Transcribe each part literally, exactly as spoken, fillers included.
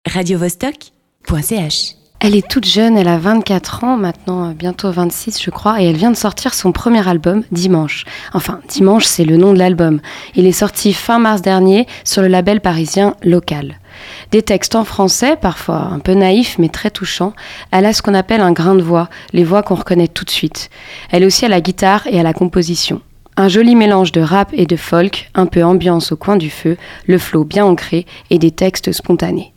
radio vostok point c h. Elle est toute jeune, elle a vingt-quatre ans, maintenant bientôt vingt-six je crois, et elle vient de sortir son premier album, Dimanche. Enfin, Dimanche, c'est le nom de l'album. Il est sorti fin mars dernier sur le label parisien Local. Des textes en français, parfois un peu naïfs mais très touchants. Elle a ce qu'on appelle un grain de voix, les voix qu'on reconnaît tout de suite. Elle est aussi à la guitare et à la composition. Un joli mélange de rap et de folk, un peu ambiance au coin du feu, le flow bien ancré et des textes spontanés.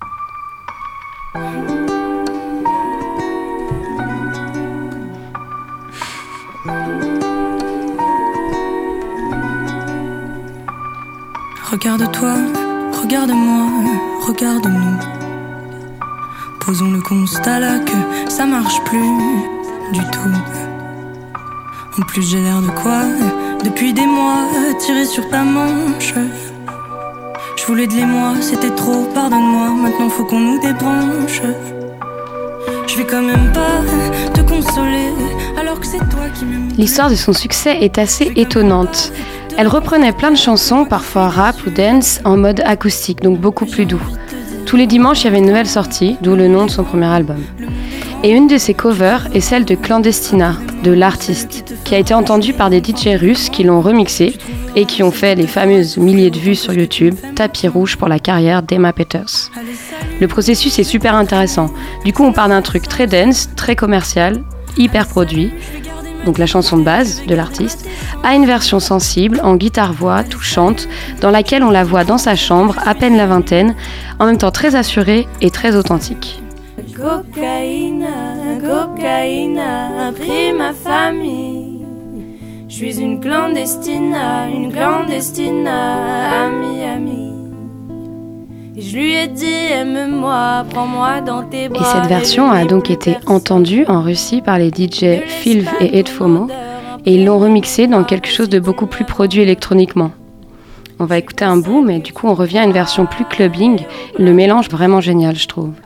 Regarde-toi, regarde-moi, regarde-nous. Posons le constat là que ça marche plus du tout. En plus j'ai l'air de quoi, depuis des mois, tirer sur ta manche. Je voulais de l'émoi, c'était trop, pardonne-moi, maintenant faut qu'on nous débranche. Je vais quand même pas te consoler, alors que c'est toi qui me... L'histoire de son succès est assez étonnante. Elle reprenait plein de chansons, parfois rap ou dance, en mode acoustique, donc beaucoup plus doux. Tous les dimanches, il y avait une nouvelle sortie, d'où le nom de son premier album. Et une de ses covers est celle de Clandestina, de l'artiste, qui a été entendue par des D J russes qui l'ont remixée et qui ont fait les fameuses milliers de vues sur YouTube, tapis rouge pour la carrière d'Emma Peters. Le processus est super intéressant. Du coup, on part d'un truc très dance, très commercial, hyper produit, donc la chanson de base de l'artiste, à une version sensible, en guitare-voix, touchante, dans laquelle on la voit dans sa chambre, à peine la vingtaine, en même temps très assurée et très authentique. Cocaïne, cocaïne, a pris ma famille. Je suis une clandestine, une clandestine, amie, amie. Et je lui ai dit, aime-moi, prends-moi dans tes bras. Et cette version a donc été entendue en Russie par les D J Filv et Edfomo, et ils l'ont remixée dans quelque chose de beaucoup plus produit électroniquement. On va écouter un bout, mais du coup on revient à une version plus clubbing, le mélange vraiment génial je trouve.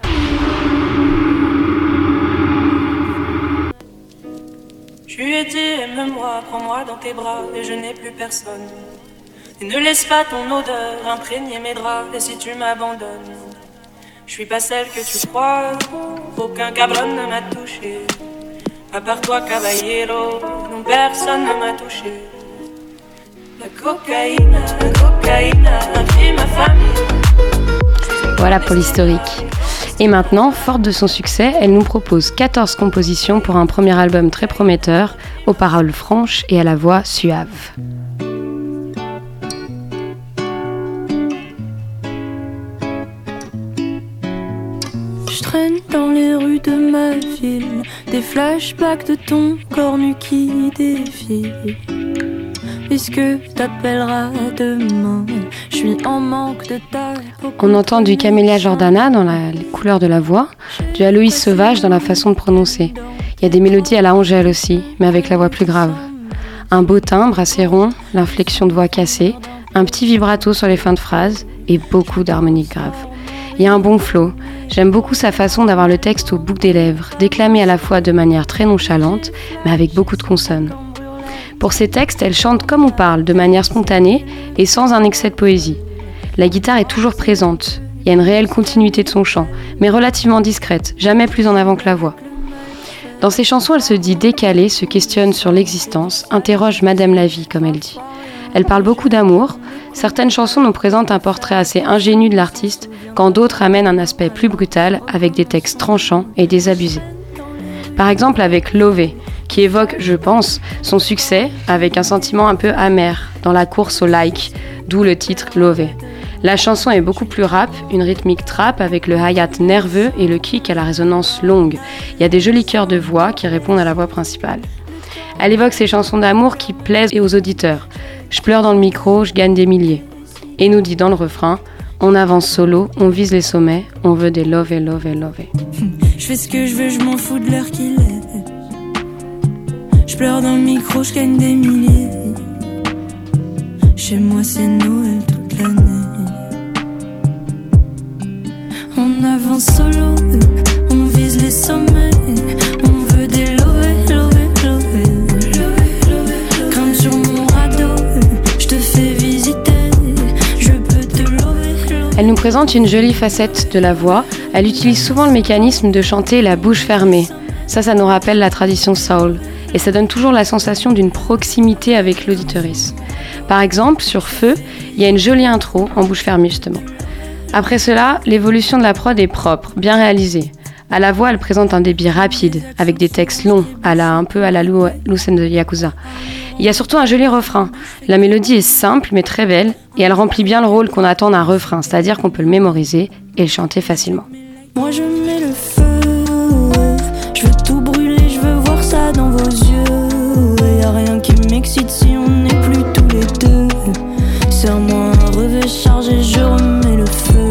Je lui ai dit, aime-moi, prends-moi dans tes bras, et je n'ai plus personne. Et ne laisse pas ton odeur imprégner mes draps, et si tu m'abandonnes, je suis pas celle que tu crois, aucun cabron ne m'a touché. À part toi, caballero, non personne ne m'a touché. La cocaïne, la cocaïne a pris ma famille. Voilà pour l'historique. Et maintenant, forte de son succès, elle nous propose quatorze compositions pour un premier album très prometteur, aux paroles franches et à la voix suave. Je traîne dans les rues de ma ville, des flashbacks de ton corps nu qui défile. Est-ce que t'appelleras demain? Je suis en manque de ta... On entend du Camélia Jordana dans la couleur de la voix, du Aloïs Sauvage dans la façon de prononcer. Il y a des mélodies à la Angèle aussi, mais avec la voix plus grave. Un beau timbre assez rond, l'inflexion de voix cassée, un petit vibrato sur les fins de phrases et beaucoup d'harmoniques graves. Il y a un bon flow. J'aime beaucoup sa façon d'avoir le texte au bout des lèvres, déclamé à la fois de manière très nonchalante, mais avec beaucoup de consonnes. Pour ses textes, elle chante comme on parle, de manière spontanée et sans un excès de poésie. La guitare est toujours présente. Il y a une réelle continuité de son chant, mais relativement discrète, jamais plus en avant que la voix. Dans ses chansons, elle se dit décalée, se questionne sur l'existence, interroge Madame la vie, comme elle dit. Elle parle beaucoup d'amour. Certaines chansons nous présentent un portrait assez ingénu de l'artiste, quand d'autres amènent un aspect plus brutal, avec des textes tranchants et désabusés. Par exemple avec Lové, qui évoque, je pense, son succès avec un sentiment un peu amer dans la course au like, d'où le titre Lové. La chanson est beaucoup plus rap, une rythmique trap avec le hi-hat nerveux et le kick à la résonance longue. Il y a des jolis chœurs de voix qui répondent à la voix principale. Elle évoque ces chansons d'amour qui plaisent aux auditeurs. Je pleure dans le micro, je gagne des milliers. Et nous dit dans le refrain, on avance solo, on vise les sommets, on veut des love et love et love. Je fais ce que je veux, je m'en fous de l'heure qu'il est. Je pleure dans le micro, je gagne des milliers. Chez moi c'est Noël toute l'année. On avance solo, on vise les sommets, on veut des love, love, love. Grimpe sur mon radeau, je te fais visiter, je peux te love, love. Elle nous présente une jolie facette de la voix, Elle utilise souvent le mécanisme de chanter la bouche fermée. Ça, ça nous rappelle la tradition soul. Et ça donne toujours la sensation d'une proximité avec l'auditorice. Par exemple, sur Feu, il y a une jolie intro en bouche fermée justement. Après cela, l'évolution de la prod est propre, bien réalisée. À la voix, elle présente un débit rapide, avec des textes longs, à la, un peu à la Lou Lucen de Yakuza. Il y a surtout un joli refrain. La mélodie est simple mais très belle, et elle remplit bien le rôle qu'on attend d'un refrain, c'est-à-dire qu'on peut le mémoriser et le chanter facilement. Moi je mets le feu, je veux tout brûler, je veux voir ça dans vos yeux. Y'a rien qui m'excite si on n'est plus tous les deux. Serre-moi un revêt chargé, je remets le feu.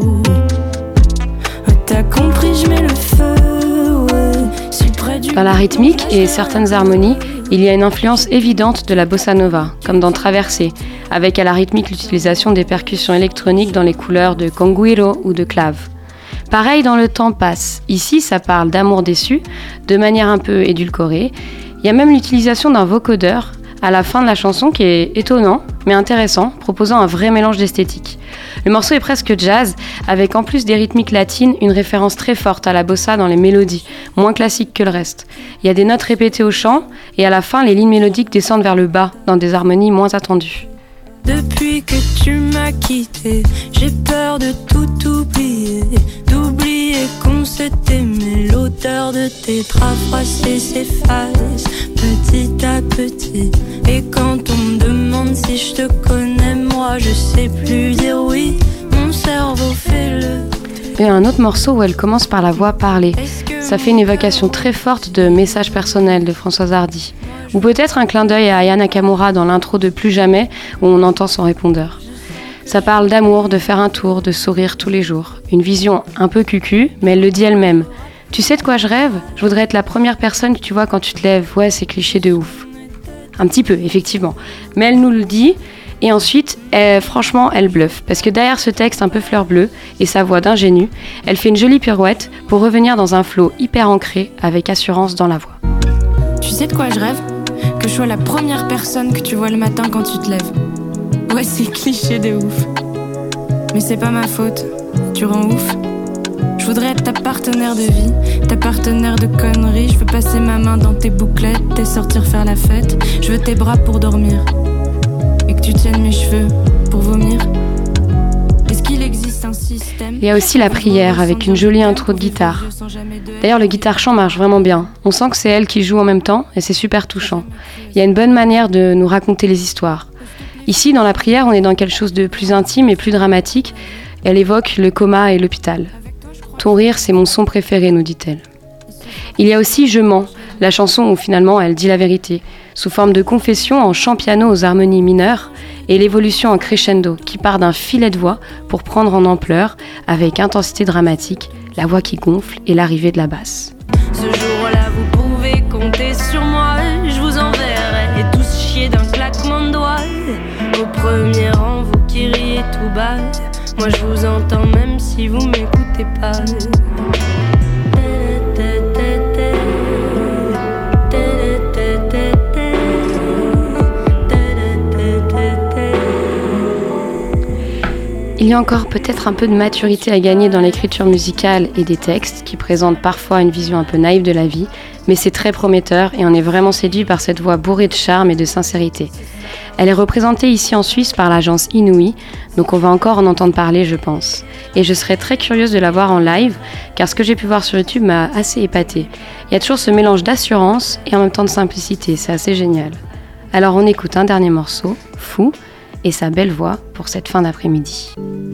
T'as compris, je mets le feu, ouais. Si près du... Dans la rythmique et certaines harmonies, il y a une influence évidente de la bossa nova, comme dans Traversée, avec à la rythmique l'utilisation des percussions électroniques dans les couleurs de conguiro ou de clave. Pareil dans Le temps passe. Ici, ça parle d'amour déçu, de manière un peu édulcorée. Il y a même l'utilisation d'un vocodeur à la fin de la chanson qui est étonnant, mais intéressant, proposant un vrai mélange d'esthétique. Le morceau est presque jazz, avec en plus des rythmiques latines, une référence très forte à la bossa dans les mélodies, moins classiques que le reste. Il y a des notes répétées au chant, et à la fin, les lignes mélodiques descendent vers le bas, dans des harmonies moins attendues. Depuis que tu m'as quitté, j'ai peur de tout oublier, d'oublier qu'on s'est aimé. L'odeur de tes draps froissés s'efface petit à petit. Et quand on me demande si je te connais, moi je sais plus dire oui. Mon cerveau fait le... Il y a un autre morceau où elle commence par la voix parlée. Ça fait une évocation très forte de Message personnel de Françoise Hardy. Ou peut-être un clin d'œil à Aya Nakamura dans l'intro de Plus jamais, où on entend son répondeur. Ça parle d'amour, de faire un tour, de sourire tous les jours. Une vision un peu cucu, mais elle le dit elle-même. Tu sais de quoi je rêve ? Je voudrais être la première personne que tu vois quand tu te lèves. Ouais, c'est cliché de ouf. Un petit peu, effectivement. Mais elle nous le dit, et ensuite, elle, franchement, elle bluffe. Parce que derrière ce texte un peu fleur bleue, et sa voix d'ingénue, elle fait une jolie pirouette pour revenir dans un flow hyper ancré, avec assurance dans la voix. Tu sais de quoi je rêve ? Que je sois la première personne que tu vois le matin quand tu te lèves. Ouais, c'est cliché de ouf. Mais c'est pas ma faute, tu rends ouf. Je voudrais être ta partenaire de vie, ta partenaire de conneries. Je veux passer ma main dans tes bouclettes et sortir faire la fête. Je veux tes bras pour dormir et que tu tiennes mes cheveux pour vomir. Est-ce qu'il existe un système ? Il y a aussi la prière avec une jolie intro de guitare. D'ailleurs, le guitare-chant marche vraiment bien. On sent que c'est elle qui joue en même temps et c'est super touchant. Il y a une bonne manière de nous raconter les histoires. Ici, dans la prière, on est dans quelque chose de plus intime et plus dramatique. Elle évoque le coma et l'hôpital. Ton rire, c'est mon son préféré, nous dit-elle. Il y a aussi Je mens, la chanson où finalement elle dit la vérité, sous forme de confession en chant piano aux harmonies mineures et l'évolution en crescendo qui part d'un filet de voix pour prendre en ampleur, avec intensité dramatique, la voix qui gonfle et l'arrivée de la basse. Ce jour-là, vous pouvez compter sur moi, je vous enverrai et tous chier d'un claquement de doigts. Au premier rang, vous qui riez tout bas, moi je vous entends même si vous m'écoutez pas. Il y a encore peut-être un peu de maturité à gagner dans l'écriture musicale et des textes qui présentent parfois une vision un peu naïve de la vie, mais c'est très prometteur et on est vraiment séduit par cette voix bourrée de charme et de sincérité. Elle est représentée ici en Suisse par l'agence Inouï, donc on va encore en entendre parler, je pense. Et je serais très curieuse de la voir en live, car ce que j'ai pu voir sur YouTube m'a assez épatée. Il y a toujours ce mélange d'assurance et en même temps de simplicité, c'est assez génial. Alors on écoute un dernier morceau, Fou, et sa belle voix pour cette fin d'après-midi.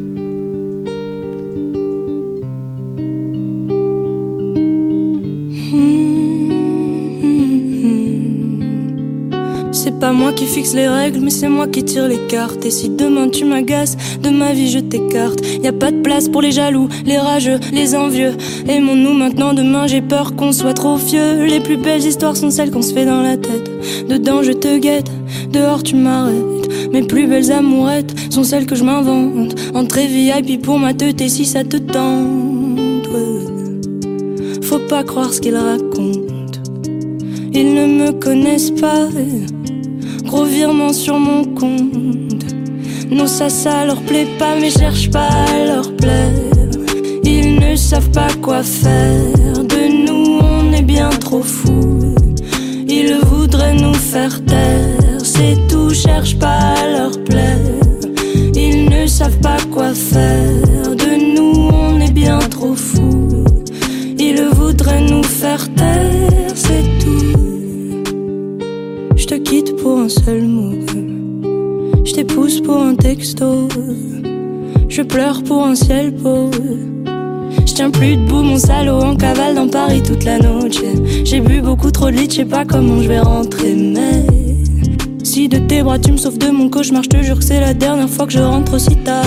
C'est pas moi qui fixe les règles, mais c'est moi qui tire les cartes. Et si demain tu m'agaces, de ma vie je t'écarte. Y a pas de place pour les jaloux, les rageux, les envieux. Aimons-nous maintenant, demain j'ai peur qu'on soit trop vieux. Les plus belles histoires sont celles qu'on se fait dans la tête. Dedans je te guette, dehors tu m'arrêtes. Mes plus belles amourettes sont celles que je m'invente. Entrée V I P pour ma teute et si ça te tente, ouais. Faut pas croire ce qu'ils racontent, ils ne me connaissent pas. Gros virement sur mon compte. Non ça ça leur plaît pas, mais cherche pas à leur plaire. Ils ne savent savent pas quoi faire de nous, on est bien trop fous. Ils voudraient nous faire taire, c'est tout, cherche pas à leur plaire. Ils ne savent pas quoi faire de nous, on est bien trop fous. Ils voudraient nous faire taire, c'est tout. Je te quitte pour un seul mot, je t'épouse pour un texto, je pleure pour un ciel pauvre. Je tiens plus debout, mon salaud, en cavale dans Paris toute la noche. J'ai bu beaucoup trop de litres, je sais pas comment je vais rentrer, mais si de tes bras tu me sauves de mon cauchemar, je te jure que c'est la dernière fois que je rentre aussi tard.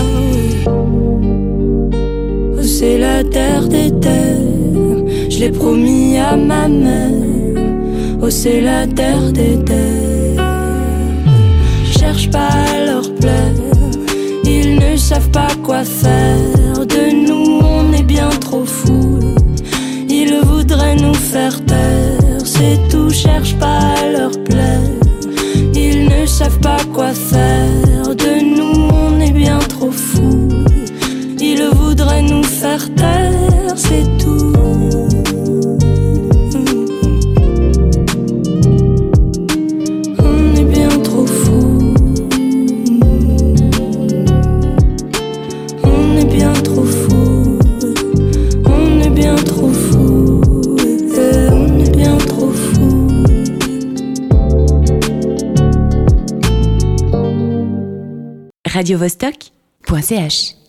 Oh, c'est la terre des terres, je l'ai promis à ma mère. Oh, c'est la terre des terres. Je cherche pas à leur plaire, ils ne savent pas quoi faire de nous, on est bien trop fous. Ils voudraient nous faire taire, c'est tout, cherche pas à leur plaire. Ils ne savent pas quoi faire de nous, on est bien trop fous. Ils voudraient nous faire taire, c'est tout. On est bien trop fous. On est bien trop fous. On est bien trop fous. On est bien trop fous. radio vostok point c h